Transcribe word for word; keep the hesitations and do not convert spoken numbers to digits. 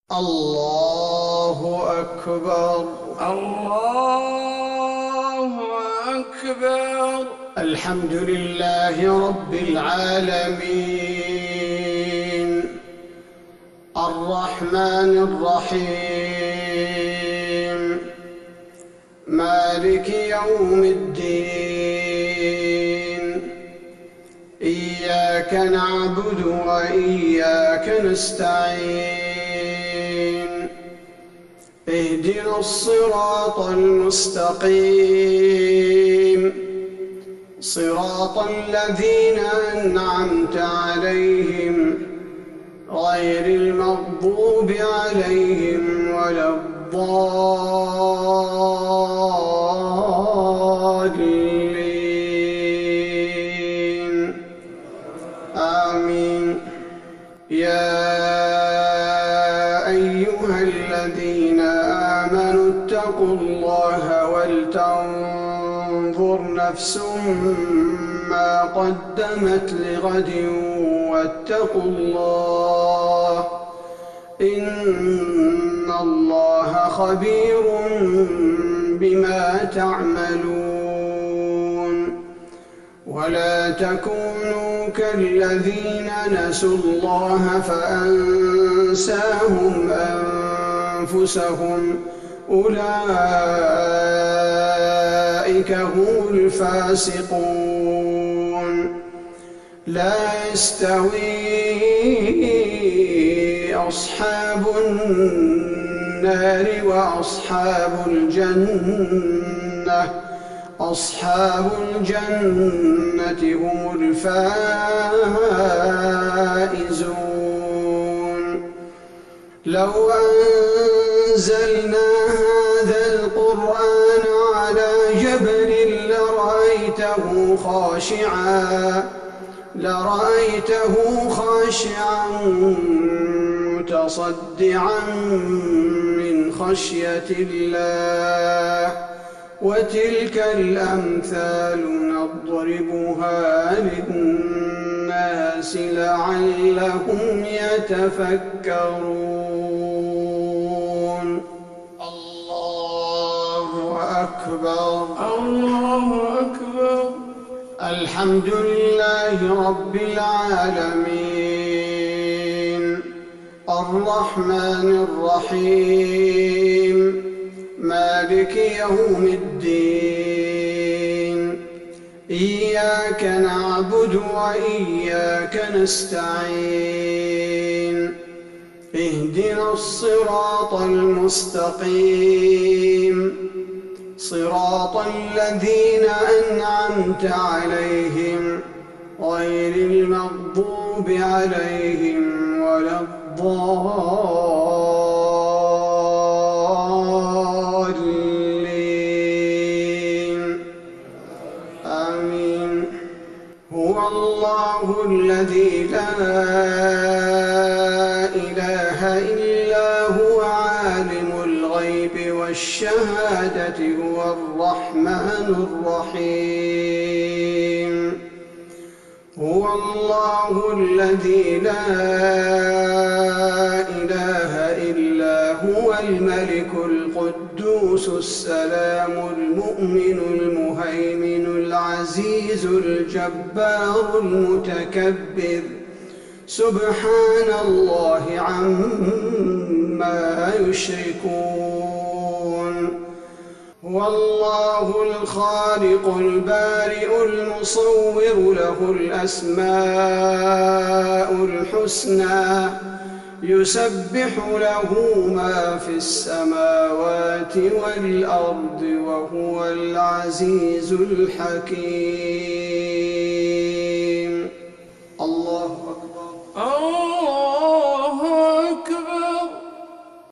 الله أكبر. الله أكبر. الحمد لله رب العالمين الرحمن الرحيم مالك يوم الدين إياك نعبد وإياك نستعين اهدنا الصراط المستقيم صراط الذين أنعمت عليهم غير المغضوب عليهم ولا الضالين آمين. يا أيها الذين آمنوا اتقوا الله ولتنظر نفس ما قدمت لغد واتقوا الله إن الله خبير بما تعملون. ولا تكونوا كالذين نسوا الله فأنساهم أنفسهم أولئك هم الفاسقون. لا يستوي أصحاب النار وأصحاب الجنة أصحاب الجنة هم الفائزون. لو أنزلنا هذا القرآن على جبل لرأيته خاشعا لرأيته خاشعا متصدعا من خشية الله. وتلك الأمثال نضربها للناس لعلهم يتفكرون. الله أكبر. الله أكبر. الحمد لله رب العالمين الرحمن الرحيم مالك يوم الدين إياك نعبد وإياك نستعين اهدنا الصراط المستقيم صراط الذين أنعمت عليهم غير المغضوب عليهم ولا الضالين آمين. هو الله الذي لا إله إلا هو عالم الغيب والشهادة هو الرحمن الرحيم. هو الله الذي لا إله إلا هو الملك القدوس السلام المؤمن المهيمن العزيز الجبار المتكبر سبحان الله عما يشركون. هو الله الخالق البارئ المصور له الأسماء الحسنى يسبح له ما في السماوات والأرض وهو العزيز الحكيم.